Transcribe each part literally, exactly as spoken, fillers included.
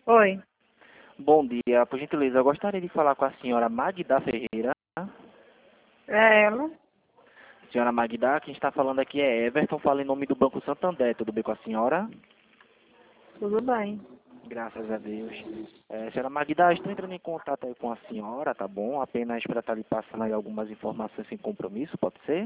Oi, Bom dia, por gentileza, eu gostaria de falar com a senhora Magda Ferreira. é ela? Senhora Magda, quem está falando aqui é Everton, fala em nome do Banco Santander, tudo bem com a senhora? Tudo bem. Graças a Deus. É, senhora Magda, estou entrando em contato aí com a senhora, tá bom? Apenas para estar lhe passando aí algumas informações sem compromisso, pode ser?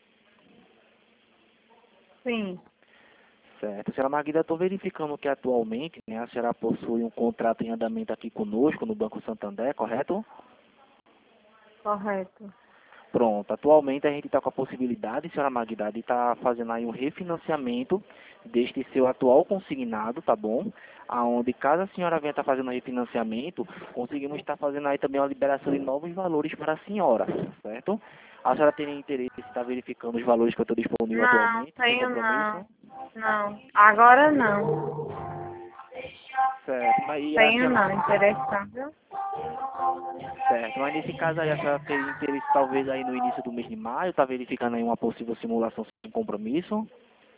Sim, Certo. Senhora Magda, estou verificando que atualmente, né, a senhora possui um contrato em andamento aqui conosco no Banco Santander, correto? correto. Pronto, atualmente a gente está com a possibilidade, senhora Magda, de estar fazendo aí um refinanciamento deste seu atual consignado, tá bom? Aonde caso a senhora venha estar fazendo refinanciamento, conseguimos estar fazendo aí também uma liberação de novos valores para a senhora, certo? A senhora tem interesse em estar verificando os valores que eu estou disponível Não, atualmente, sem tenho compromisso? não. Não, agora não. Certo, mas e a Tenho senhora... não, interessado. Certo, mas nesse caso aí a senhora teria interesse talvez aí no início do mês de maio, tá verificando aí uma possível simulação sem compromisso?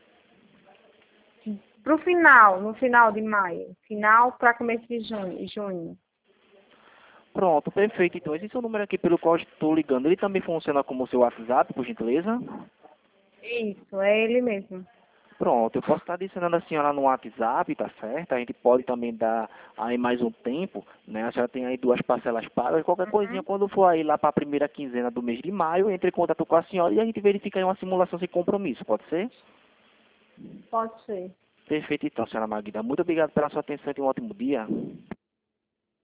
Pro final, no final de maio. Final para começo de junho. junho. Pronto, perfeito. Então, esse seu número aqui pelo qual estou ligando, ele também funciona como seu WhatsApp, por gentileza? Isso, é ele mesmo. Pronto, eu posso estar adicionando a senhora no WhatsApp, tá certo? A gente pode também dar aí mais um tempo, né? A senhora tem aí duas parcelas pagas. Qualquer coisinha, Uhum. quando for aí lá para a primeira quinzena do mês de maio, entre em contato com a senhora e a gente verifica aí uma simulação sem compromisso, pode ser? Pode ser. Perfeito, então, senhora Magda. Muito obrigado pela sua atenção e tenha um ótimo dia.